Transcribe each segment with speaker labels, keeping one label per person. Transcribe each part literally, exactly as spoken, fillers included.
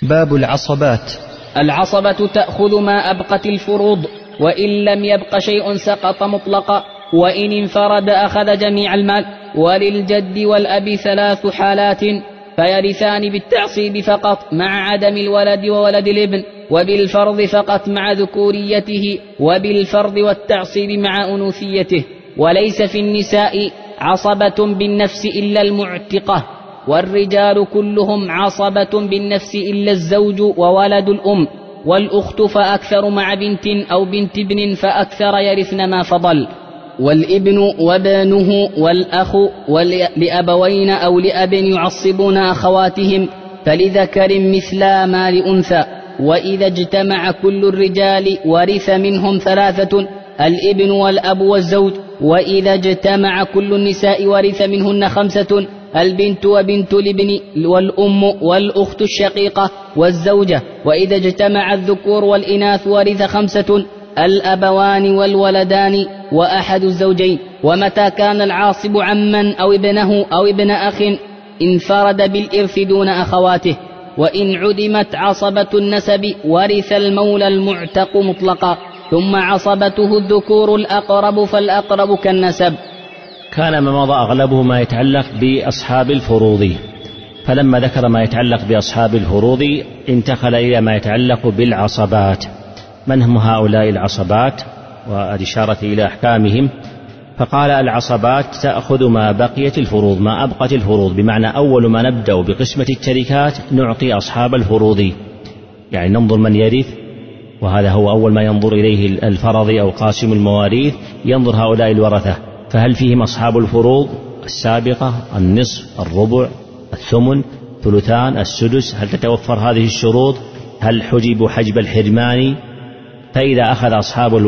Speaker 1: باب العصبات.
Speaker 2: العصبة تأخذ ما أبقت الفروض، وإن لم يبق شيء سقط مطلقا، وإن انفرد أخذ جميع المال. وللجد والأب ثلاث حالات، فيرثان بالتعصيب فقط مع عدم الولد وولد الابن، وبالفرض فقط مع ذكوريته، وبالفرض والتعصيب مع أنوثيته. وليس في النساء عصبة بالنفس إلا المعتقة، والرجال كلهم عصبة بالنفس إلا الزوج وولد الأم، والأخت فأكثر مع بنت أو بنت ابن فأكثر يرثن ما فضل. والابن وبانه والأخ لأبوين أو لأب يعصبون أخواتهم، فلذكر مثل ما لأنثى. وإذا اجتمع كل الرجال ورث منهم ثلاثة، الابن والأب والزوج. وإذا اجتمع كل النساء ورث منهن خمسة، البنت وبنت الابن والأم والأخت الشقيقة والزوجة. وإذا اجتمع الذكور والإناث ورث خمسة، الأبوان والولدان وأحد الزوجين. ومتى كان العاصب عما أو ابنه أو ابن أخ انفرد بالإرث دون أخواته. وإن عدمت عصبة النسب ورث المولى المعتق مطلقا، ثم عصبته الذكور الأقرب فالأقرب كالنسب.
Speaker 3: كان ما مضى أغلبه ما يتعلق بأصحاب الفروض، فلما ذكر ما يتعلق بأصحاب الفروض انتقل إلى ما يتعلق بالعصبات. من هم هؤلاء العصبات؟ والإشارة إلى أحكامهم. فقال العصبات تأخذ ما بقيت الفروض، ما أبقت الفروض، بمعنى أول ما نبدأ بقسمة التركات نعطي أصحاب الفروض، يعني ننظر من يرث، وهذا هو أول ما ينظر إليه الفرض أو قاسم المواريث، ينظر هؤلاء الورثة فهل فيهم أصحاب الفروض السابقة، النصف، الربع، الثمن، ثلثان، السدس، هل تتوفر هذه الشروط، هل حجبوا حجب الحرمان. فإذا أخذ أصحاب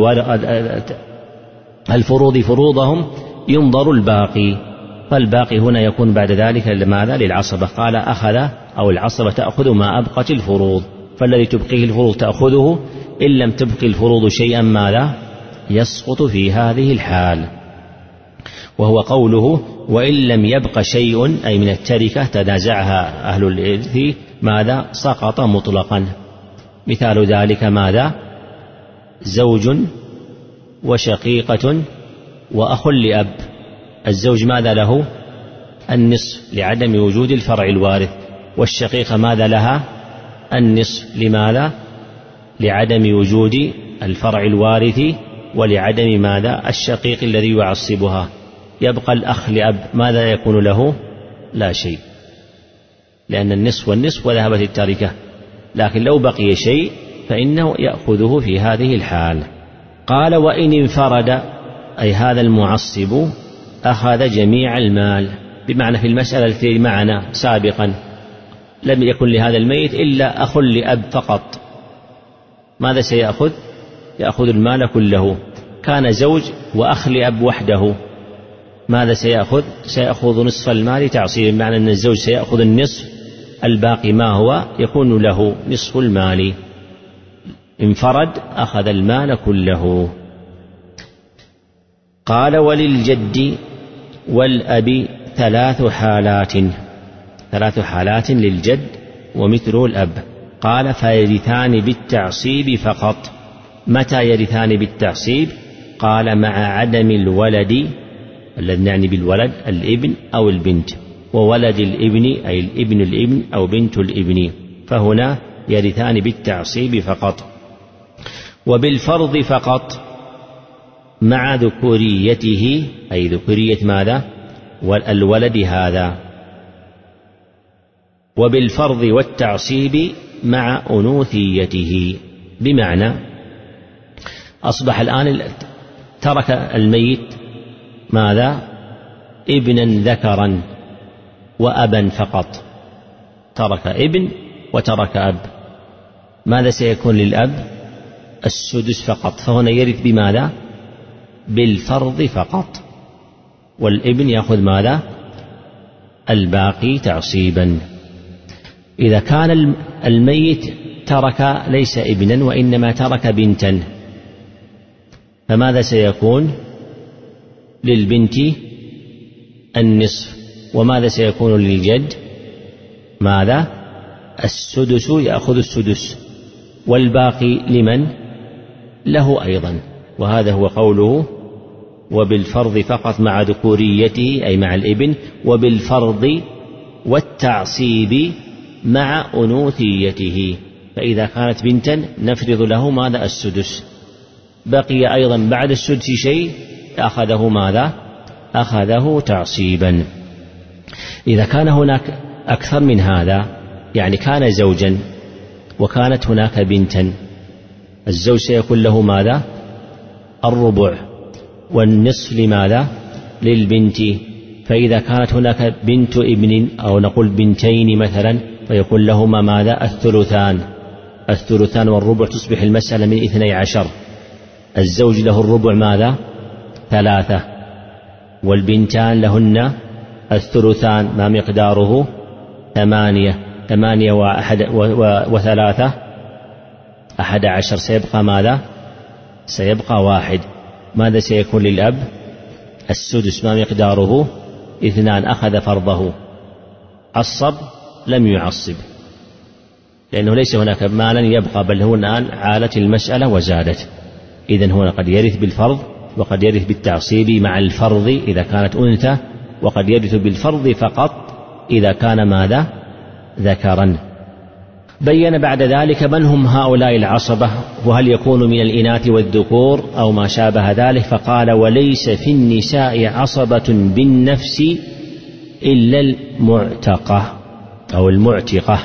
Speaker 3: الفروض فروضهم ينظر الباقي، فالباقي هنا يكون بعد ذلك لماذا؟ للعصبة. قال أخذ أو العصبة تأخذ ما أبقت الفروض، فالذي تبقيه الفروض تأخذه، إن لم تبقي الفروض شيئا ماذا؟ يسقط في هذه الحال. وهو قوله وإن لم يبق شيء، أي من التركة تنازعها أهل الإرث ماذا؟ سقط مطلقا. مثال ذلك ماذا؟ زوج وشقيقة وأخ لأب. الزوج ماذا له؟ النصف لعدم وجود الفرع الوارث، والشقيقة ماذا لها؟ النصف. لماذا؟ لعدم وجود الفرع الوارث ولعدم ماذا؟ الشقيق الذي يعصبها. يبقى الأخ لأب ماذا يكون له؟ لا شيء، لأن النصف والنصف وذهبت التركة، لكن لو بقي شيء فإنه يأخذه في هذه الحال. قال وإن انفرد، أي هذا المعصب أخذ جميع المال، بمعنى في المسألة التي معنا سابقا لم يكن لهذا الميت إلا أخ لأب فقط، ماذا سيأخذ؟ يأخذ المال كله. كان زوج وأخ لأب وحده، ماذا سيأخذ؟ سيأخذ نصف المال تعصيبا، بمعنى أن الزوج سيأخذ النصف، الباقي ما هو؟ يكون له نصف المال. انفرد أخذ المال كله. قال وللجد والأب ثلاث حالات، ثلاث حالات للجد ومثله الأب. قال فيرثان بالتعصيب فقط. متى يرثان بالتعصيب؟ قال مع عدم الولد، الذي يعني بالولد الابن أو البنت، وولد الابن أي الابن الابن أو بنت الابن، فهنا يرثان بالتعصيب فقط. وبالفرض فقط مع ذكوريته، أي ذكورية ماذا؟ والولد هذا. وبالفرض والتعصيب مع أنوثيته، بمعنى أصبح الآن ترك الميت ماذا؟ ابنا ذكرا وأبا فقط، ترك ابن وترك أب، ماذا سيكون للأب؟ السدس فقط، فهنا يرث بماذا؟ بالفرض فقط، والابن يأخذ ماذا؟ الباقي تعصيبا. إذا كان الميت ترك ليس ابنا وإنما ترك بنتا، فماذا سيكون؟ للبنت النصف. وماذا سيكون للجد؟ ماذا؟ السدس يأخذ السدس، والباقي لمن؟ له أيضا. وهذا هو قوله وبالفرض فقط مع ذكوريته أي مع الابن، وبالفرض والتعصيب مع أنوثيته. فإذا كانت بنتا نفرض له ماذا؟ السدس. بقي أيضا بعد السدس شيء أخذه ماذا؟ أخذه تعصيبا. إذا كان هناك أكثر من هذا، يعني كان زوجا وكانت هناك بنتا، الزوج سيكون له ماذا؟ الربع، والنصف لماذا؟ للبنت. فإذا كانت هناك بنت ابن أو نقول بنتين مثلا فيكون لهما ماذا؟ الثلثان. الثلثان والربع تصبح المسألة من اثني عشر. الزوج له الربع ماذا؟ ثلاثة، والبنتان لهن الثلثان ما مقداره؟ ثمانية. ثمانية وأحد وثلاثة أحد عشر، سيبقى ماذا؟ سيبقى واحد. ماذا سيكون للأب؟ السدس ما مقداره؟ اثنان. أخذ فرضه. عصب؟ لم يعصب، لأنه ليس هناك مالا يبقى، بل هو الآن عالت المسألة وزادت. إذن هنا قد يرث بالفرض وقد يرث بالتعصيب مع الفرض إذا كانت أنثى، وقد يرث بالفرض فقط إذا كان ماذا؟ ذكرا. بين بعد ذلك من هم هؤلاء العصبة، وهل يكون من الإناث والذكور أو ما شابه ذلك. فقال وليس في النساء عصبة بالنفس إلا المعتقة أو المعتقة،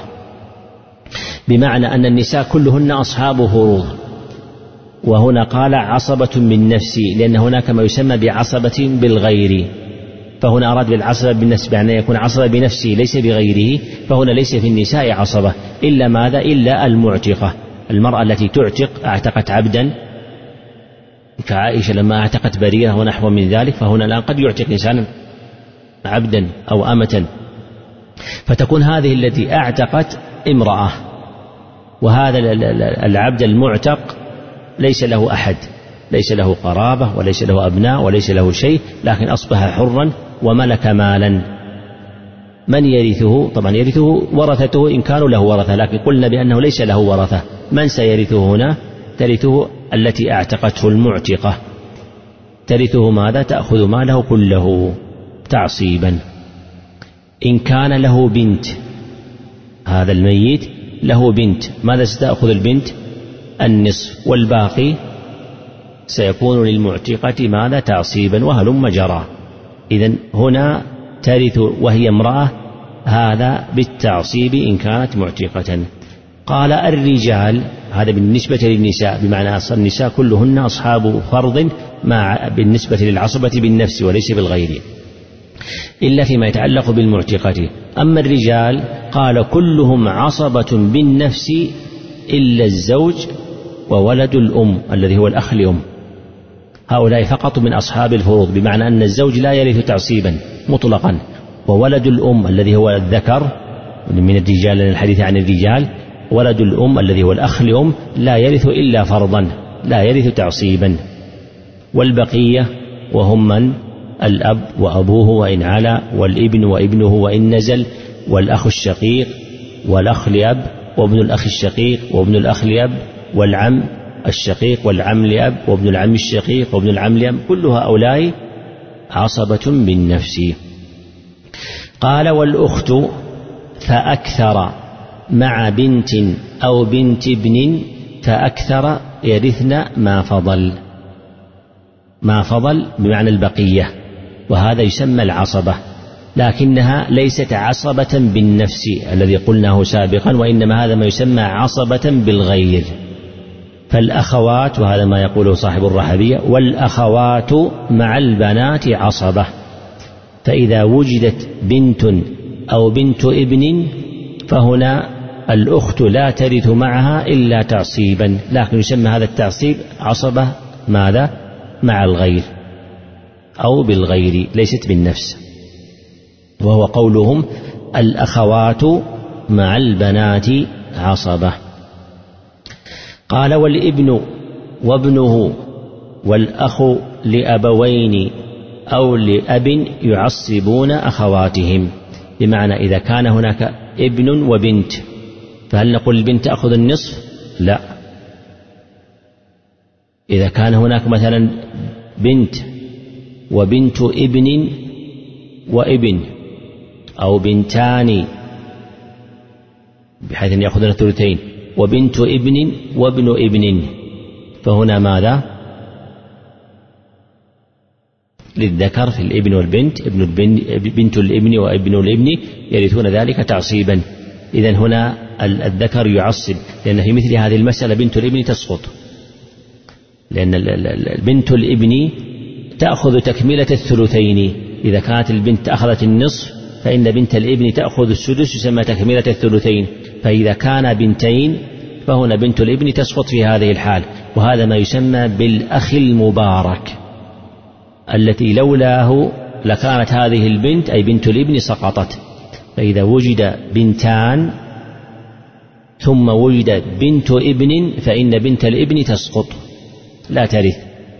Speaker 3: بمعنى أن النساء كلهن أصحاب فروض، وهنا قال عصبة بالنفس لأن هناك ما يسمى بعصبة بالغير، فهنا أراد بالعصبة بالنفس بأن يكون عصبة بنفسه ليس بغيره. فهنا ليس في النساء عصبة إلا ماذا؟ إلا المعتقة، المرأة التي تعتق، أعتقت عبدا كعائشة لما أعتقت بريرة ونحو من ذلك، فهنا الآن قد يعتق إنسان عبدا أو أمة، فتكون هذه التي أعتقت امرأة، وهذا العبد المعتق ليس له أحد، ليس له قرابة وليس له أبناء وليس له شيء، لكن أصبح حرا وملك مالا. من يرثه؟ طبعا يرثه ورثته إن كانوا له ورثة، لكن قلنا بأنه ليس له ورثة. من سيرثه هنا؟ ترثه التي أعتقته المعتقة، ترثه ماذا؟ تأخذ ماله كله تعصيبا. إن كان له بنت، هذا الميت له بنت، ماذا ستأخذ البنت؟ النصف، والباقي سيكون للمعتقة ماذا؟ تعصيبا، وهلم جرى. إذن هنا ترث وهي امرأة، هذا بالتعصيب إن كانت معتقة. قال الرجال، هذا بالنسبة للنساء، بمعنى أصل النساء كلهن أصحاب فرض مع بالنسبة للعصبة بالنفس وليس بالغير، إلا فيما يتعلق بالمعتقة. أما الرجال قال كلهم عصبة بالنفس إلا الزوج وولد الأم الذي هو الأخ لأم، هؤلاء فقط من أصحاب الفروض، بمعنى أن الزوج لا يرث تعصيبا مطلقا، وولد الأم الذي هو الذكر من الرجال، الحديث عن الرجال، ولد الأم الذي هو الأخ لأم لا يرث إلا فرضا، لا يرث تعصيبا. والبقية وهم من؟ الأب وأبوه وإن علا، والابن وابنه وإن نزل، والأخ الشقيق والأخ لأب، وابن الأخ الشقيق وابن الأخ لأب، والعم الشقيق والعم لأب، وابن العم الشقيق وابن العم لأب، كل هؤلاء عصبة بالنفس. قال والأخت فأكثر مع بنت أو بنت ابن فأكثر يرثن ما فضل، ما فضل بمعنى البقية، وهذا يسمى العصبة، لكنها ليست عصبة بالنفس الذي قلناه سابقا، وإنما هذا ما يسمى عصبة بالغير. فالأخوات، وهذا ما يقوله صاحب الرحبية، والأخوات مع البنات عصبة، فإذا وجدت بنت أو بنت ابن فهنا الأخت لا ترث معها إلا تعصيبا، لكن يسمى هذا التعصيب عصبة ماذا؟ مع الغير أو بالغير، ليست بالنفس، وهو قولهم الأخوات مع البنات عصبة. قال والابن وابنه والأخ لأبوين أو لأب يعصبون أخواتهم، بمعنى إذا كان هناك ابن وبنت فهل نقول البنت تأخذ النصف؟ لا. إذا كان هناك مثلا بنت وبنت ابن وابن، أو بنتان بحيث أن يأخذن الثلثين، وبنت ابن وابن ابن، فهنا ماذا؟ للذكر في الابن والبنت، ابن البن بنت الابن وابن الابن يرثون ذلك تعصيبا. إذن هنا الذكر يعصب، لأن في مثل هذه المسألة بنت الابن تسقط، لأن بنت الابن تأخذ تكملة الثلثين. إذا كانت البنت أخذت النصف فإن بنت الابن تأخذ السدس، يسمى تكملة الثلثين. فإذا كان بنتين فهنا بنت الابن تسقط في هذه الحال، وهذا ما يسمى بالأخ المبارك، التي لولاه لكانت هذه البنت أي بنت الابن سقطت. فإذا وجد بنتان ثم وجد بنت ابن فإن بنت الابن تسقط لا ترث.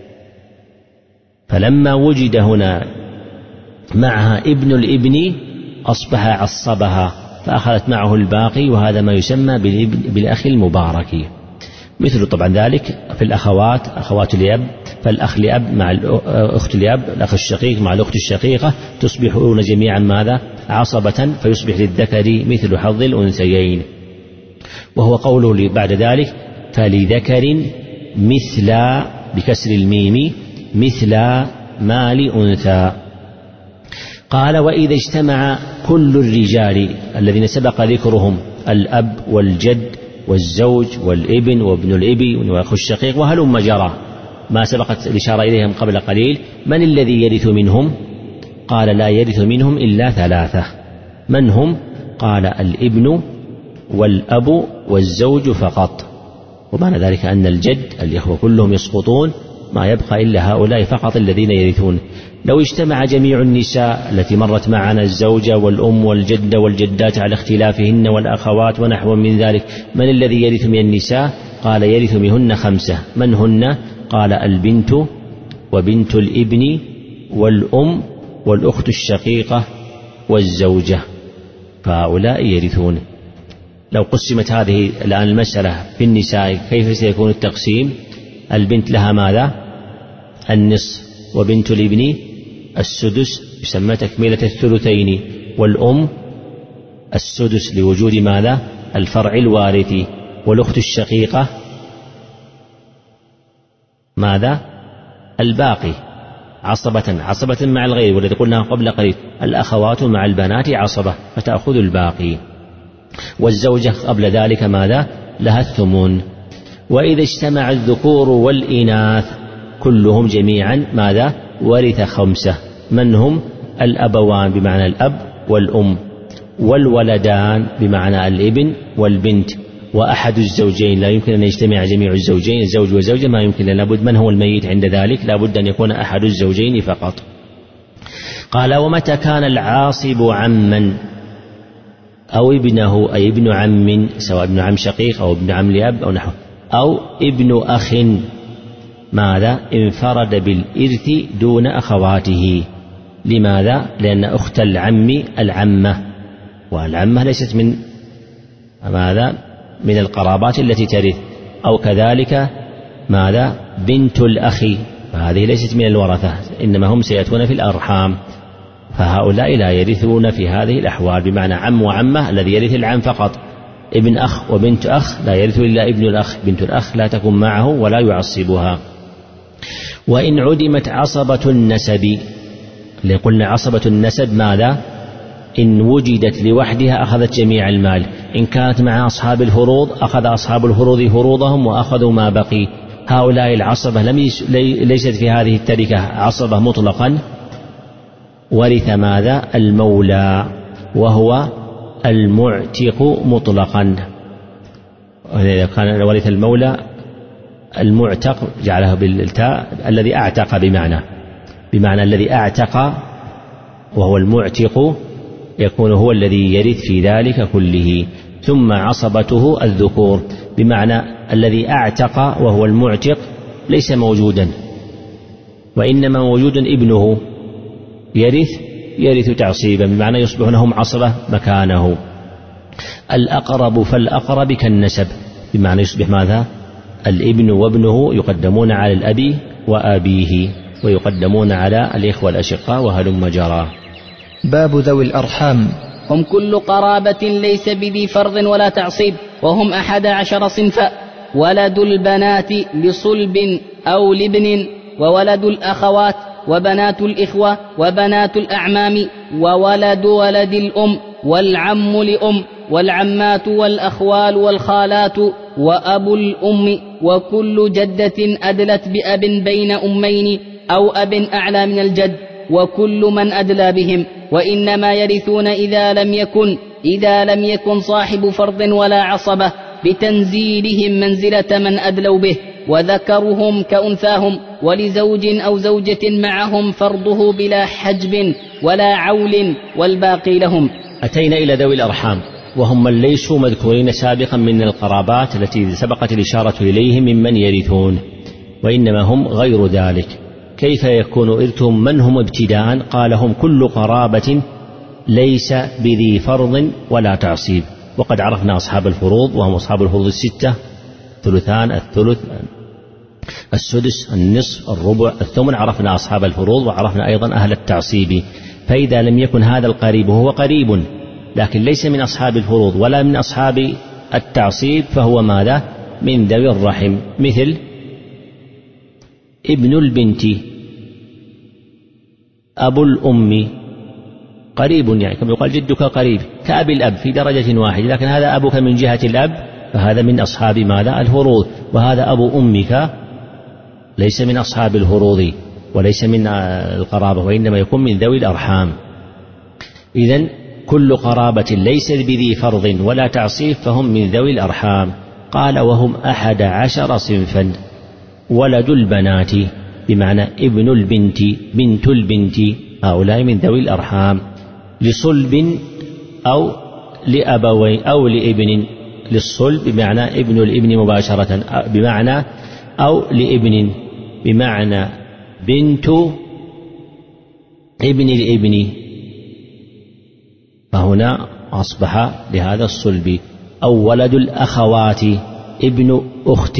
Speaker 3: فلما وجد هنا معها ابن الابن أصبح عصبها فأخذت معه الباقي، وهذا ما يسمى بالأخ المبارك. مثل طبعا ذلك في الأخوات، أخوات الأب، فالأخ لأب مع الأخت لأب، الأخ الشقيق مع الأخت الشقيقة تصبحون جميعا ماذا؟ عصبة، فيصبح للذكر مثل حظ الأنثيين. وهو قوله بعد ذلك فلذكر مثل بكسر الميم مثل مال أنثى. قال وإذا اجتمع كل الرجال الذين سبق ذكرهم، الأب والجد والزوج والابن وابن الابن وأخو الشقيق وهلم جرى ما سبقت الإشارة إليهم قبل قليل، من الذي يرث منهم؟ قال لا يرث منهم إلا ثلاثة. من هم؟ قال الابن والأب والزوج فقط. ومعنى ذلك أن الجد الإخوة كلهم يسقطون، ما يبقى إلا هؤلاء فقط الذين يرثون. لو اجتمع جميع النساء التي مرت معنا، الزوجة والأم والجدة والجدات على اختلافهن والأخوات ونحو من ذلك، من الذي يرث من النساء؟ قال يرث منهن خمسة. من هن؟ قال البنت وبنت الابن والأم والأخت الشقيقة والزوجة، فهؤلاء يرثون. لو قسمت هذه الآن المسألة في النساء كيف سيكون التقسيم؟ البنت لها ماذا؟ النصف، وبنت الابن السدس يسمى تكملة الثلثين، والأم السدس لوجود ماذا؟ الفرع الوارث، والأخت الشقيقة ماذا؟ الباقي عصبة عصبة مع الغير، والذي قلنا قبل قليل الأخوات مع البنات عصبة فتأخذ الباقي. والزوجة قبل ذلك ماذا؟ لها الثمن. وإذا اجتمع الذكور والإناث كلهم جميعا ماذا؟ ورث خمسة. من هم؟ الأبوان بمعنى الأب والأم، والولدان بمعنى الابن والبنت، وأحد الزوجين. لا يمكن أن يجتمع جميع الزوجين، الزوج والزوجة ما يمكن، لابد من هو الميت عند ذلك؟ لابد أن يكون أحد الزوجين فقط. قال ومتى كان العاصب عما أو ابنه أي ابن عم، سواء ابن عم شقيق أو ابن عم لأب أو نحو، أو ابن أخ ماذا؟ انفرد بالإرث دون أخواته. لماذا؟ لأن أخت العم العمة، والعمة ليست من ماذا؟ من القرابات التي ترث. أو كذلك ماذا؟ بنت الأخ، فهذه ليست من الورثة، إنما هم سيأتون في الأرحام، فهؤلاء لا يرثون في هذه الأحوال. بمعنى عم وعمة الذي يرث العم فقط، ابن أخ وبنت أخ لا يرث إلا ابن الأخ، بنت الأخ لا تكون معه ولا يعصبها. وإن عدمت عصبة النسب، اللي قلنا عصبة النسب ماذا؟ إن وجدت لوحدها أخذت جميع المال، إن كانت مع أصحاب الفروض أخذ أصحاب الفروض فروضهم وأخذوا ما بقي. هؤلاء العصبة لم يس... ليست في هذه التركة عصبة مطلقا، ورث ماذا؟ المولى، وهو المعتق مطلقا. إذا كان ورث المولى المعتق جعله بالتاء، الذي أعتق بمعنى بمعنى الذي أعتق، وهو المعتق يكون هو الذي يرث في ذلك كله. ثم عصبته الذكور، بمعنى الذي أعتق وهو المعتق ليس موجودا، وإنما موجود ابنه يرث يرث تعصيبا، بمعنى يصبح لهم عصبة مكانه. الأقرب فالأقرب كالنسب، بمعنى يصبح ماذا؟ الابن وابنه يقدمون على الأب وأبيه، ويقدمون على الإخوة الأشقاء وهلم جرى.
Speaker 1: باب ذوي الأرحام.
Speaker 2: هم كل قرابة ليس بذي فرض ولا تعصيب، وهم أحد عشر صنفا: ولد البنات لصلب أو لابن، وولد الأخوات، وبنات الإخوة، وبنات الأعمام، وولد ولد الأم، والعم لأم، والعمات والأخوال والخالات، وأبو الأم، وكل جدة أدلت بأب بين أمين أو أب أعلى من الجد، وكل من أدلى بهم. وإنما يرثون إذا لم يكن إذا لم يكن صاحب فرض ولا عصبة، بتنزيلهم منزلة من أدلوا به، وذكرهم كأنثاهم، ولزوج أو زوجة معهم فرضه بلا حجب ولا عول، والباقي لهم.
Speaker 3: أتينا إلى ذوي الأرحام، وهم من ليسوا مذكورين سابقا من القرابات التي سبقت الإشارة إليهم ممن يرثون، وإنما هم غير ذلك. كيف يكون إرثهم؟ من هم ابتداء؟ قال: هم كل قرابة ليس بذي فرض ولا تعصيب. وقد عرفنا أصحاب الفروض، وهم أصحاب الفروض الستة: الثلثان، الثلث، السدس، النصف، الربع، الثمن. عرفنا أصحاب الفروض، وعرفنا أيضا أهل التعصيب. فإذا لم يكن هذا القريب وهو قريب لكن ليس من أصحاب الفروض ولا من أصحاب التعصيب، فهو ماذا؟ من ذوي الرحم، مثل ابن البنت، أبو الأم، قريب، يعني كما يقال جدك قريب، كأبي الأب في درجة واحدة، لكن هذا أبوك من جهة الأب، فهذا من أصحاب ماذا؟ الفروض. وهذا أبو أمك ليس من أصحاب الفروض وليس من القرابة، وإنما يكون من ذوي الأرحام. إذن كل قرابة ليس بذي فرض ولا تعصيب فهم من ذوي الأرحام. قال: وهم أحد عشر صنفا: ولد البنات، بمعنى ابن البنت، بنت البنت، هؤلاء من ذوي الأرحام. لصلب أو لأبوين أو لابن، للصلب بمعنى ابن الابن مباشرة، بمعنى أو لابن بمعنى بنت ابن الابن، فهنا أصبح لهذا الصلب. أو ولد الأخوات، ابن أخت،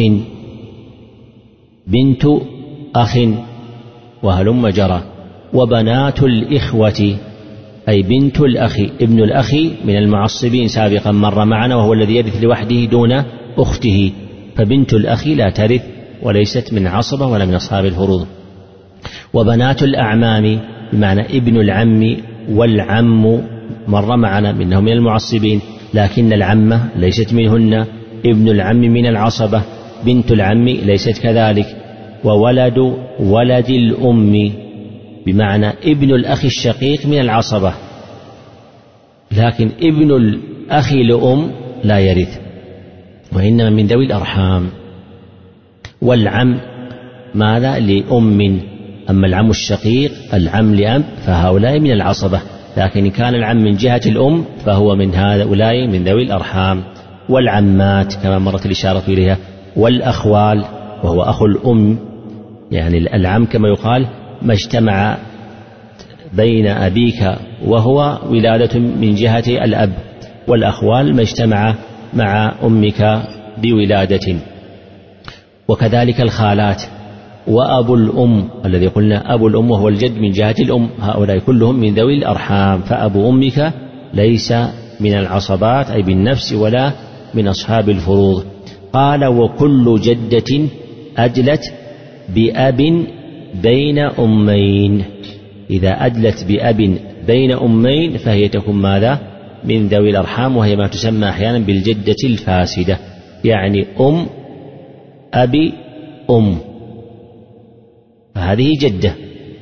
Speaker 3: بنت أخ، وهلم جرى. وبنات الإخوة، أي بنت الأخ، ابن الأخ من المعصبين سابقا مر معنا، وهو الذي يرث لوحده دون أخته، فبنت الأخ لا ترث وليست من عصبة ولا من أصحاب الفروض. وبنات الأعمام بمعنى ابن العم والعم مر معنا منهم من المعصبين، لكن العمة ليست منهن، ابن العم من العصبة، بنت العم ليست كذلك. وولد ولد الأم بمعنى ابن الأخ الشقيق من العصبة، لكن ابن الأخ لأم لا يرث، وإنما من ذوي الأرحام. والعم ماذا؟ لأم. أما العم الشقيق، العم لأب، فهؤلاء من العصبة، لكن إن كان العم من جهة الأم فهو من هؤلاء من ذوي الأرحام. والعمات كما مرت الإشارة إليها. والأخوال وهو أخو الأم، يعني العم كما يقال ما اجتمع بين أبيك وهو ولادة من جهة الأب، والأخوال ما اجتمع مع أمك بولادة. وكذلك الخالات. وأبو الأم الذي قلنا أبو الأم وهو الجد من جهة الأم، هؤلاء كلهم من ذوي الأرحام. فأبو أمك ليس من العصبات أي بالنفس ولا من أصحاب الفروض. قال: وكل جدة أدلت بأب بين أمين. إذا أدلت بأب بين أمين فهي تكون ماذا؟ من ذوي الأرحام، وهي ما تسمى أحيانا بالجدة الفاسدة، يعني أم أبي أم، فهذه جدة،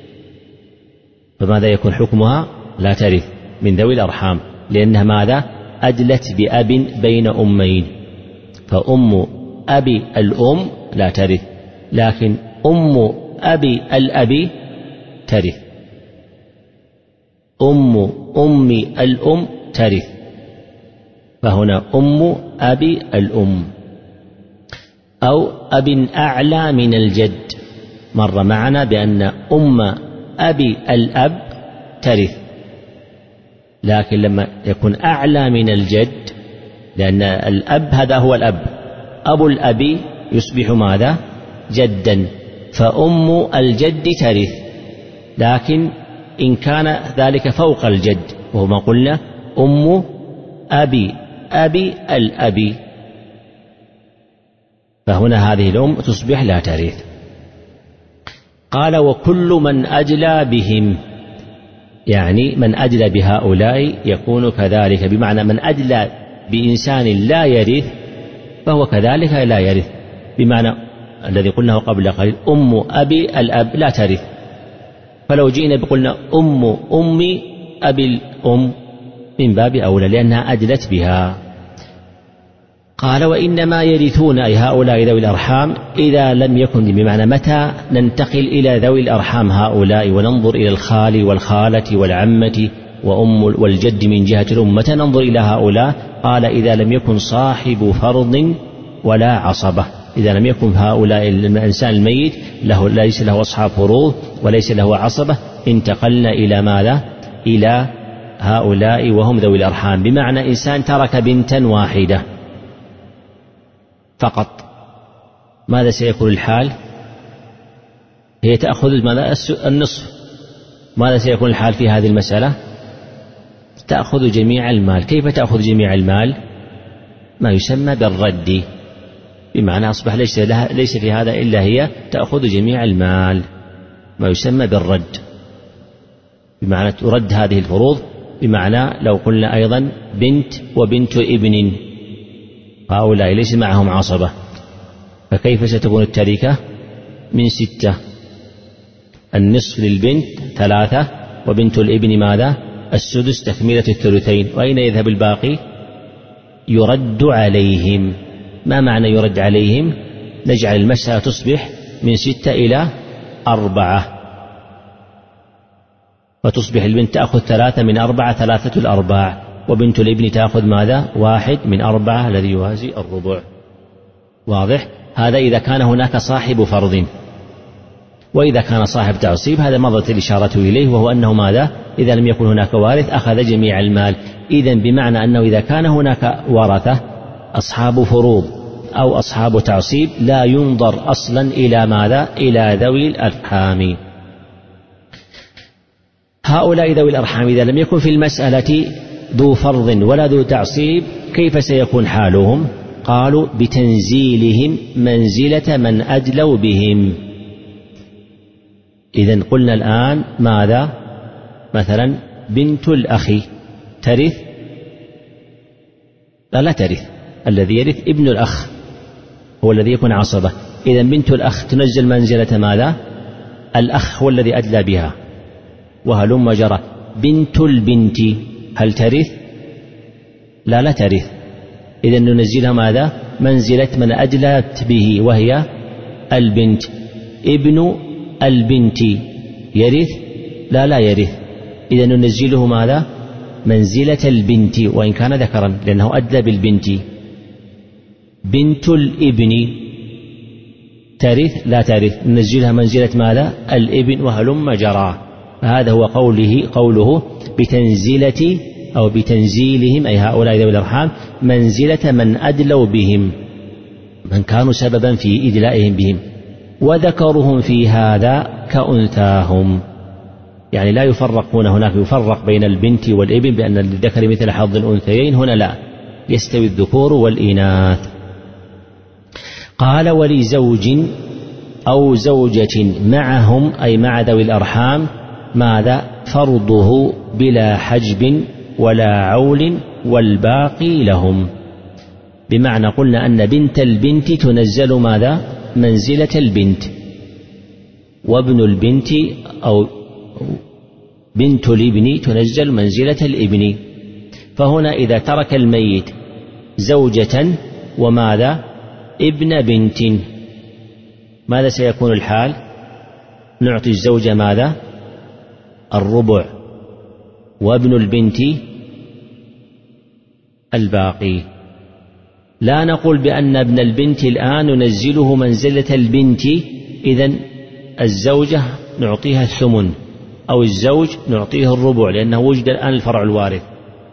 Speaker 3: فماذا يكون حكمها؟ لا ترث، من ذوي الأرحام، لأنها ماذا؟ أدلت بأب بين أمين. فأم أبي الأم لا ترث، لكن أم أبي الأب ترث، أم أم الأم ترث، فهنا أم أبي الأم. أو أب أعلى من الجد، مر معنا بأن أم أبي الأب ترث، لكن لما يكون أعلى من الجد لأن الأب هذا هو الأب، أبو الأب يصبح ماذا؟ جدا، فأم الجد ترث، لكن إن كان ذلك فوق الجد وهو ما قلنا أم أبي أبي الأب، فهنا هذه الأم تصبح لا ترث. قال وكل من أجلى بهم، يعني من أجلى بهؤلاء يكون كذلك، بمعنى من أجلى بإنسان لا يرث فهو كذلك لا يرث، بمعنى الذي قلناه قبل قليل أم أبي الأب لا ترث، فلو جئنا بقولنا أم أمي أبي الأم من باب أولى لأنها أجلت بها. قال وإنما يرثون أي هؤلاء ذوي الأرحام إذا لم يكن، بمعنى متى ننتقل إلى ذوي الأرحام هؤلاء وننظر إلى الخال والخالة والعمة وأم والجد من جهة الأم، متى ننظر إلى هؤلاء؟ قال إذا لم يكن صاحب فرض ولا عصبة، إذا لم يكن هؤلاء الإنسان الميت له ليس له أصحاب فروض وليس له عصبة، انتقلنا إلى ماذا؟ إلى هؤلاء وهم ذوي الأرحام، بمعنى إنسان ترك بنتا واحدة فقط، ماذا سيكون الحال؟ هي تأخذ ماذا؟ النصف. ماذا سيكون الحال في هذه المسألة؟ تأخذ جميع المال. كيف تأخذ جميع المال؟ ما يسمى بالرد، بمعنى أصبح ليس, لها ليس في هذا إلا هي تأخذ جميع المال، ما يسمى بالرد، بمعنى ترد هذه الفروض. بمعنى لو قلنا أيضا بنت وبنت ابن، هؤلاء ليس معهم عصبة، فكيف ستكون التركة؟ من ستة، النصف للبنت ثلاثة، وبنت الابن ماذا؟ السدس تكملة الثلثين. وأين يذهب الباقي؟ يرد عليهم. ما معنى يرد عليهم؟ نجعل المسألة تصبح من ستة إلى أربعة، فتصبح البنت تأخذ ثلاثة من أربعة، ثلاثة الأرباع، وبنت الابن تأخذ ماذا؟ واحد من أربعة الذي يوازي الربع. واضح؟ هذا إذا كان هناك صاحب فرض. وإذا كان صاحب تعصيب هذا مضت الإشارة إليه، وهو أنه ماذا؟ إذا لم يكن هناك وارث أخذ جميع المال. إذن بمعنى أنه إذا كان هناك ورثة أصحاب فروض أو أصحاب تعصيب لا ينظر أصلا إلى ماذا؟ إلى ذوي الأرحام. هؤلاء ذوي الأرحام إذا لم يكن في المسألة ذو فرض ولا ذو تعصيب كيف سيكون حالهم؟ قالوا بتنزيلهم منزلة من أدلوا بهم. إذن قلنا الآن ماذا؟ مثلا بنت الأخ ترث؟ لا لا ترث، الذي يرث ابن الأخ هو الذي يكون عصبة. إذن بنت الأخ تنزل منزلة ماذا؟ الأخ هو الذي أدلى بها، وهلم جرى. بنت البنت هل ترث؟ لا لا ترث، إذن ننزلها ماذا؟ منزلة من أدلت به وهي البنت. ابن البنت يرث؟ لا لا يرث، إذن ننزله ماذا؟ منزلة البنت وإن كان ذكرا لأنه أدلى بالبنت. بنت الابن ترث؟ لا ترث، ننزلها منزلة ماذا؟ الابن وهلم جرى. هذا هو قوله قوله بتنزلة أو بتنزيلهم أي هؤلاء ذوي الأرحام منزلة من أدلوا بهم، من كانوا سببا في إدلائهم بهم. وذكرهم في هذا كأنثاهم، يعني لا يفرقون هناك، يفرق بين البنت والابن بأن للذكر مثل حظ الأنثيين، هنا لا، يستوي الذكور والإناث. قال ولزوج أو زوجة معهم أي مع ذوي الأرحام ماذا؟ فرضه بلا حجب ولا عول والباقي لهم. بمعنى قلنا أن بنت البنت تنزل ماذا؟ منزلة البنت، وابن البنت أو بنت الابن تنزل منزلة الابن. فهنا إذا ترك الميت زوجة وماذا؟ ابن بنت، ماذا سيكون الحال؟ نعطي الزوجة ماذا؟ الربع، وابن البنت الباقي. لا نقول بأن ابن البنت الآن ننزله منزلة البنت، إذن الزوجة نعطيها الثمن أو الزوج نعطيه الربع لأنه وجد الآن الفرع الوارث.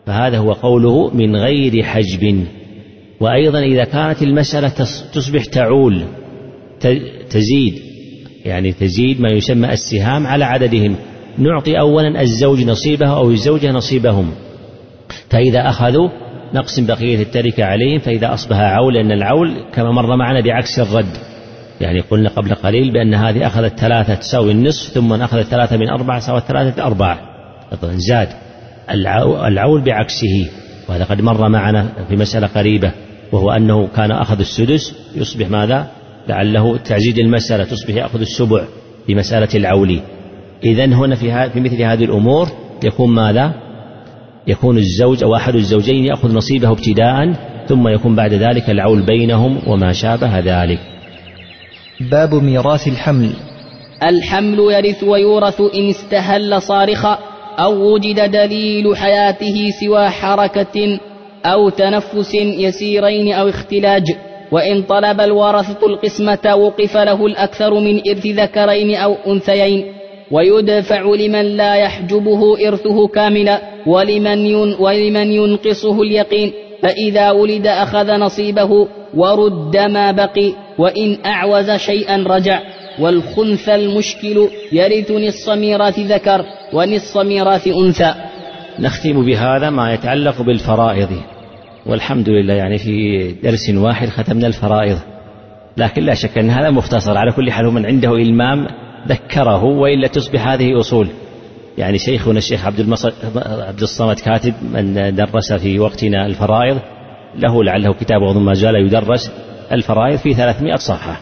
Speaker 3: فهذا هو قوله من غير حجب. وأيضا إذا كانت المسألة تصبح تعول تزيد، يعني تزيد ما يسمى السهام على عددهم، نعطي أولا الزوج نصيبه أو الزوجة نصيبهم، فإذا أخذوا نقسم بقية التركة عليهم، فإذا أصبح عول، لأن العول كما مر معنا بعكس الرد، يعني قلنا قبل قليل بأن هذه أخذت ثلاثة تساوي النصف، ثم أخذت ثلاثة من أربعة ساوت ثلاثة أربعة، زاد العول بعكسه. وهذا قد مر معنا في مسألة قريبة، وهو أنه كان أخذ السدس يصبح ماذا؟ لعله تعزيد المسألة تصبح يأخذ السبع في مسألة العول. إذن هنا في, في مثل هذه الأمور يكون ماذا؟ يكون الزوج أو أحد الزوجين يأخذ نصيبه ابتداء، ثم يكون بعد ذلك العول بينهم وما شابه ذلك.
Speaker 1: باب ميراث الحمل.
Speaker 2: الحمل يرث ويورث إن استهل صارخا أو وجد دليل حياته سوى حركة أو تنفس يسيرين أو اختلاج، وإن طلب الورثة القسمة وقف له الأكثر من إرث ذكرين أو أنثيين، ويدفع لمن لا يحجبه إرثه كاملا، ولمن, ين ولمن ينقصه اليقين، فإذا ولد أخذ نصيبه ورد ما بقي، وإن أعوز شيئا رجع. والخنث المشكل يرث نصف ميراث ذكر ونصف ميراث أنثى.
Speaker 3: نختم بهذا ما يتعلق بالفرائض، والحمد لله يعني في درس واحد ختمنا الفرائض، لكن لا شك أن هذا مختصر. على كل حال من عنده إلمام ذكره، وإلا تصبح هذه أصول. يعني شيخنا الشيخ عبد الصمد كاتب من درس في وقتنا الفرائض، له لعله كتاب أظن ما زال يدرس الفرائض في ثلاثمائة صفحة،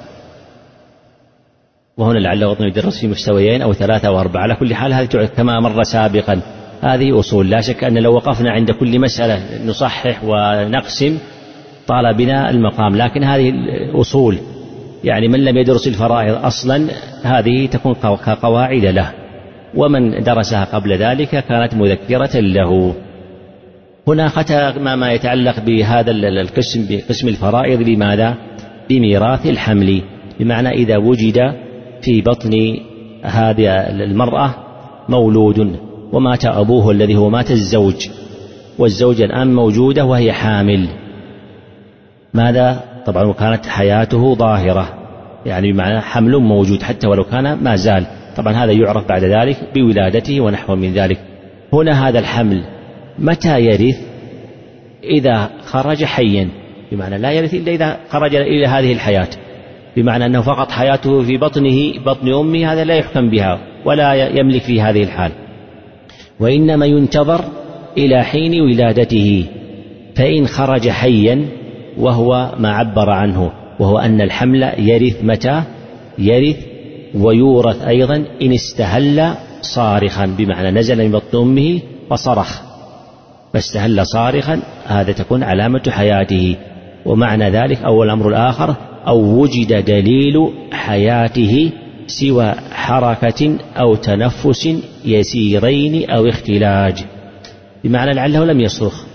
Speaker 3: وهنا لعله أظن يدرس في مستويين أو ثلاثة أو أربعة. على كل حال هذه كما مر سابقا هذه أصول، لا شك أن لو وقفنا عند كل مسألة نصحح ونقسم طال بنا المقام، لكن هذه الأصول يعني من لم يدرس الفرائض أصلا هذه تكون كقواعد له، ومن درسها قبل ذلك كانت مذكرة له. هنا ختم ما يتعلق بهذا القسم بقسم الفرائض. لماذا؟ بميراث الحمل، بمعنى إذا وجد في بطن هذه المرأة مولود ومات أبوه الذي هو مات الزوج، والزوجة الآن موجودة وهي حامل، ماذا؟ طبعا كانت حياته ظاهرة، يعني بمعنى حمل موجود حتى ولو كان ما زال، طبعا هذا يعرف بعد ذلك بولادته ونحو من ذلك. هنا هذا الحمل متى يرث؟ إذا خرج حيا، بمعنى لا يرث إلا إذا خرج إلى هذه الحياة، بمعنى أنه فقط حياته في بطنه بطن أمه، هذا لا يحكم بها ولا يملك في هذه الحال، وإنما ينتظر إلى حين ولادته. فإن خرج حيا وهو ما عبر عنه، وهو أن الحمل يرث متى؟ يرث ويورث أيضا إن استهل صارخا، بمعنى نزل من بطن أمه فصرخ فاستهل صارخا، هذا تكون علامة حياته. ومعنى ذلك أو الأمر الآخر أو وجد دليل حياته سوى حركة أو تنفس يسيرين أو اختلاج، بمعنى لعله لم يصرخ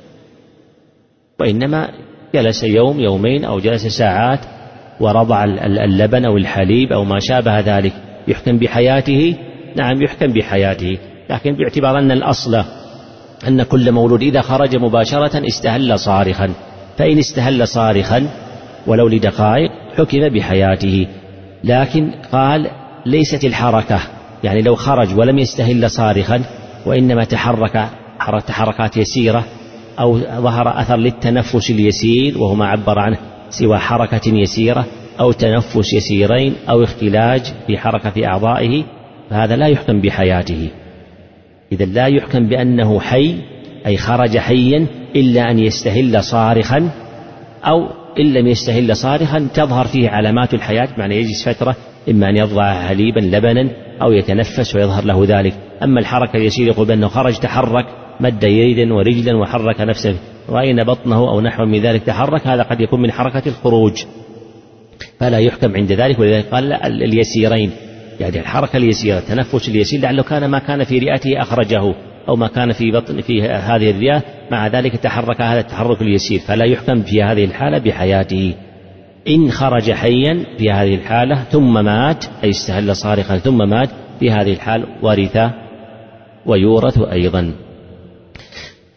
Speaker 3: وإنما جلس يوم يومين أو جلس ساعات ورضع اللبن أو الحليب أو ما شابه ذلك، يحكم بحياته؟ نعم يحكم بحياته، لكن باعتبار أن الأصل أن كل مولود إذا خرج مباشرة استهل صارخا، فإن استهل صارخا ولو لدقائق حكم بحياته. لكن قال ليست الحركة، يعني لو خرج ولم يستهل صارخا وإنما تحرك حركات يسيرة أو ظهر أثر للتنفس اليسير وهو ما عبر عنه سوى حركة يسيرة أو تنفس يسيرين أو اختلاج في حركة أعضائه، فهذا لا يحكم بحياته. إذا لا يحكم بأنه حي أي خرج حيا إلا أن يستهل صارخا، أو إن لم يستهل صارخا تظهر فيه علامات الحياة، معنى يجلس فترة إما أن يضع حليبا لبنا أو يتنفس ويظهر له ذلك. أما الحركة اليسيرة يقول بأنه خرج تحرك مد يدا ورجلا وحرك نفسه رأينا بطنه أو نحو من ذلك تحرك، هذا قد يكون من حركة الخروج فلا يحكم عند ذلك. ولذلك قال اليسيرين، يعني الحركة اليسيرة التنفس اليسير، لعله كان ما كان في رئته أخرجه أو ما كان في بطن في هذه الرئة، مع ذلك تحرك هذا التحرك اليسير، فلا يحكم في هذه الحالة بحياته. إن خرج حيا في هذه الحالة ثم مات أي استهل صارخا ثم مات، في هذه الحال ورث ويورث أيضا.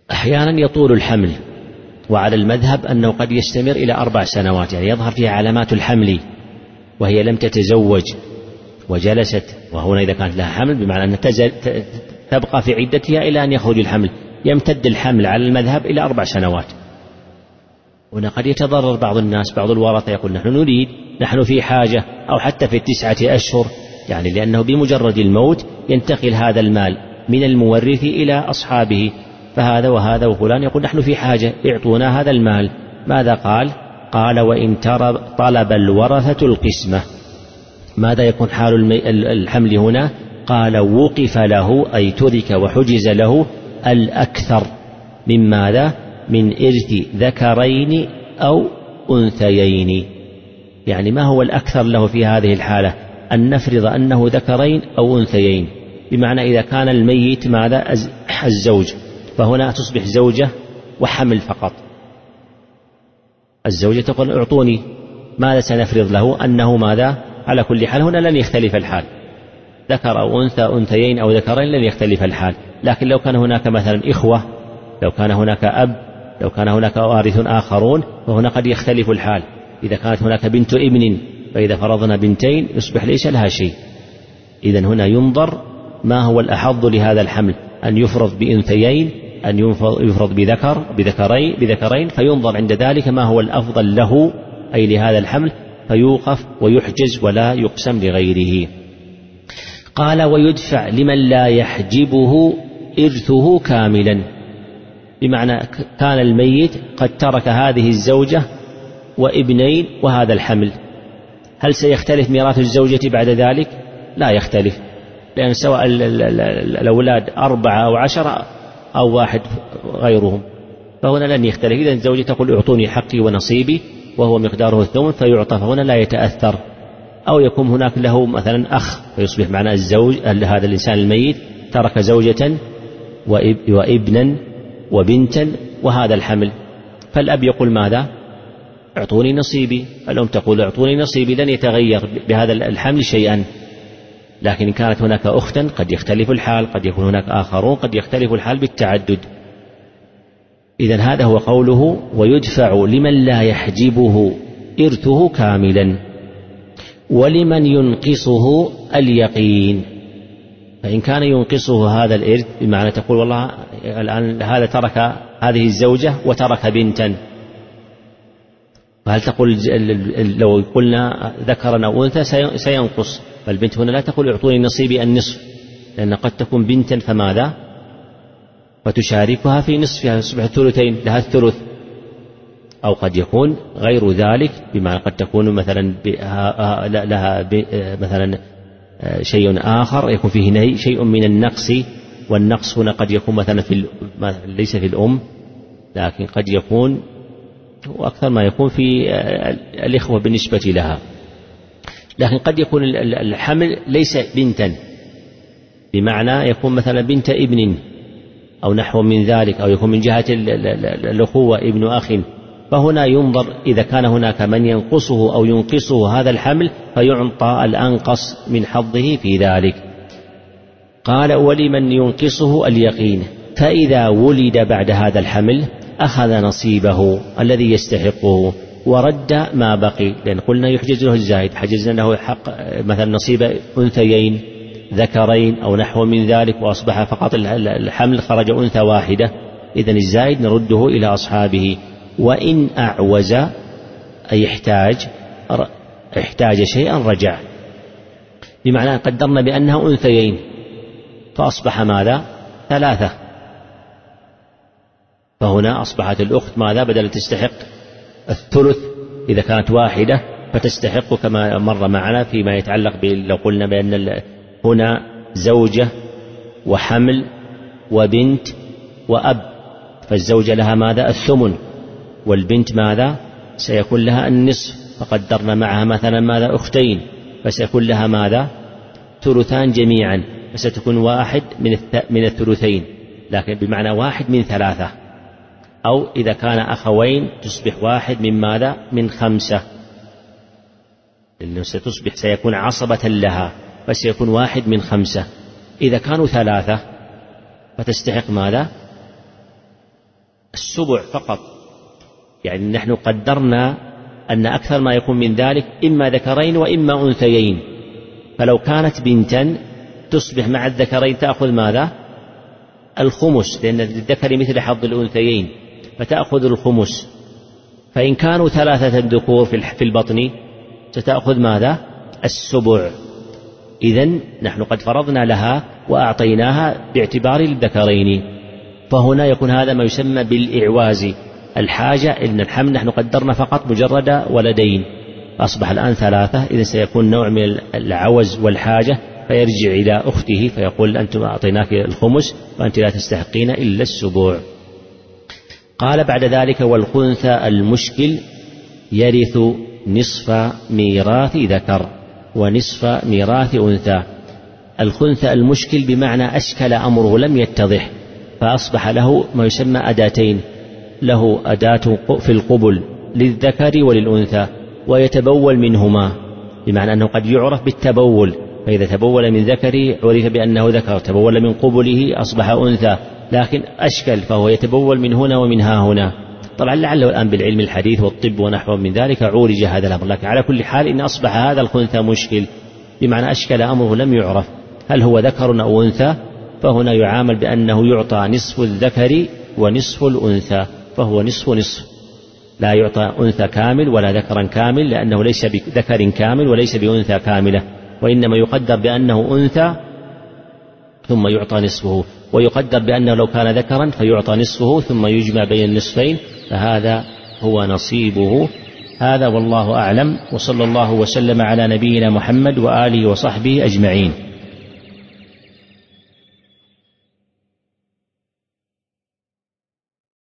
Speaker 3: أحيانا يطول الحمل، وعلى المذهب أنه قد يستمر إلى أربع سنوات، يعني يظهر فيها علامات الحمل وهي لم تتزوج وجلست، وهنا إذا كانت لها حمل بمعنى أن تبقى في عدتها إلى أن يخرج الحمل، يمتد الحمل على المذهب إلى أربع سنوات. هنا قد يتضرر بعض الناس، بعض الورثة يقول نحن نريد، نحن في حاجة، أو حتى في التسعة أشهر، يعني لأنه بمجرد الموت ينتقل هذا المال من المورث إلى أصحابه، فهذا وهذا وفلان يقول نحن في حاجة، اعطونا هذا المال. ماذا قال؟ قال وإن طلب الورثة القسمة. ماذا يكون حال الحمل هنا؟ قال وقف له، أي ترك وحجز له الأكثر من ماذا؟ من إرث ذكرين أو أنثيين. يعني ما هو الأكثر له في هذه الحالة؟ أن نفرض أنه ذكرين أو أنثيين، بمعنى إذا كان الميت ماذا؟ الزوج، فهنا تصبح زوجة وحمل فقط. الزوجة تقول اعطوني، ماذا سنفرض له؟ أنه ماذا؟ على كل حال هنا لن يختلف الحال، ذكر أو أنثى، أنثيين أو ذكرين، لن يختلف الحال. لكن لو كان هناك مثلا إخوة، لو كان هناك أب، لو كان هناك وارث آخرون، فهنا قد يختلف الحال. إذا كانت هناك بنت ابن، فإذا فرضنا بنتين يصبح ليس لها شيء. إذن هنا ينظر ما هو الأحظ لهذا الحمل، أن يفرض بأنثيين، أن يفرض بذكر بذكرين بذكرين فينظر عند ذلك ما هو الأفضل له، أي لهذا الحمل، فيوقف ويحجز ولا يقسم لغيره. قال ويدفع لمن لا يحجبه إرثه كاملا، بمعنى كان الميت قد ترك هذه الزوجة وابنين وهذا الحمل، هل سيختلف ميراث الزوجة بعد ذلك؟ لا يختلف، لأن سواء الأولاد أربعة أو عشرة أو واحد غيرهم، فهنا لن يختلف. إذا الزوجة تقول اعطوني حقي ونصيبي وهو مقداره الثمن فيعطى، فهنا لا يتأثر. أو يكون هناك له مثلا أخ، فيصبح معنا الزوج هذا الإنسان الميت ترك زوجة وابنا وبنتا وهذا الحمل، فالأب يقول ماذا؟ اعطوني نصيبي، الأم تقول اعطوني نصيبي، لن يتغير بهذا الحمل شيئا. لكن إن كانت هناك أختا قد يختلف الحال، قد يكون هناك آخرون قد يختلف الحال بالتعدد. إذن هذا هو قوله ويدفع لمن لا يحجبه إرثه كاملا، ولمن ينقصه اليقين. فإن كان ينقصه هذا الإرث بمعنى تقول والله الآن هذا ترك هذه الزوجة وترك بنتا، فهل تقول لو قلنا ذكرا أو أنثى سينقص؟ فالبنت هنا لا تقول اعطوني نصيبي النصف، لأن قد تكون بنتا فماذا؟ فتشاركها في نصفها، يصبح الثلثين، لها الثلث. أو قد يكون غير ذلك، بمعنى قد تكون مثلا لها مثلا شيء آخر يكون فيه شيء من النقص، والنقص هنا قد يكون مثلا في ليس في الأم، لكن قد يكون وأكثر ما يكون في الإخوة بالنسبة لها. لكن قد يكون الحمل ليس بنتا، بمعنى يكون مثلا بنت ابن أو نحو من ذلك، أو يكون من جهة الأخوة ابن أخ، فهنا ينظر إذا كان هناك من ينقصه أو ينقصه هذا الحمل فيعطى الأنقص من حظه في ذلك. قال ولمن ينقصه اليقين، فإذا ولد بعد هذا الحمل أخذ نصيبه الذي يستحقه ورد ما بقي، لأن قلنا يحجز له الزائد، حجزنا له حق مثلا نصيب أنثيين ذكرين أو نحو من ذلك، وأصبح فقط الحمل خرج أنثى واحدة، إذن الزائد نرده إلى أصحابه. وإن أعوز أي احتاج احتاج شيئا رجع، بمعنى قدرنا بأنها أنثيين فأصبح ماذا؟ ثلاثة، فهنا أصبحت الأخت ماذا؟ بدل تستحق الثلث إذا كانت واحدة فتستحق كما مر معنا فيما يتعلق لو قلنا بأن هنا زوجة وحمل وبنت وأب، فالزوجة لها ماذا؟ الثمن، والبنت ماذا؟ سيكون لها النصف، فقدرنا معها مثلا ماذا؟ أختين، فسيكون لها ماذا؟ ثلثان جميعا، فستكون واحد من من الثلثين، لكن بمعنى واحد من ثلاثة. أو إذا كان أخوين تصبح واحد من ماذا؟ من خمسة، لأنه ستصبح سيكون عصبة لها، فسيكون واحد من خمسة. إذا كانوا ثلاثة فتستحق ماذا؟ السبع فقط، يعني نحن قدرنا أن أكثر ما يكون من ذلك إما ذكرين وإما أنثيين، فلو كانت بنتا تصبح مع الذكرين تأخذ ماذا؟ الخمس، لأن الذكر مثل حظ الأنثيين فتأخذ الخمس. فإن كانوا ثلاثة ذكور في البطن ستأخذ ماذا؟ السبع. إذن نحن قد فرضنا لها وأعطيناها باعتبار الذكرين، فهنا يكون هذا ما يسمى بالإعواز، الحاجة إن الحمل نحن قدرنا فقط مجرد ولدين، أصبح الآن ثلاثة، إذن سيكون نوع من العوز والحاجة، فيرجع إلى أخته فيقول أنتم أعطيناك الخمس وأنت لا تستحقين إلا السبوع. قال بعد ذلك: والخنثى المشكل يرث نصف ميراث ذكر ونصف ميراث أنثى. الخنثى المشكل بمعنى أشكل أمره لم يتضح، فأصبح له ما يسمى أداتين، له أداة في القبل للذكر وللأنثى، ويتبول منهما، بمعنى أنه قد يعرف بالتبول، فإذا تبول من ذكره عرف بأنه ذكر، تبول من قبله أصبح أنثى، لكن أشكل فهو يتبول من هنا ومن ها هنا. طبعا لعله الآن بالعلم الحديث والطب ونحو من ذلك عورج هذا الأمر، لكن على كل حال إن أصبح هذا الخنثى مشكل، بمعنى أشكل أمره لم يعرف هل هو ذكر أو أنثى، فهنا يعامل بأنه يعطى نصف الذكر ونصف الأنثى، فهو نصف نصف، لا يعطى أنثى كامل ولا ذكرا كامل، لأنه ليس بذكر كامل وليس بأنثى كاملة، وإنما يقدر بأنه أنثى ثم يعطى نصفه، ويقدر بأنه لو كان ذكرا فيعطى نصفه ثم يجمع بين النصفين، فهذا هو نصيبه. هذا والله أعلم، وصلى الله وسلم على نبينا محمد وآله وصحبه أجمعين.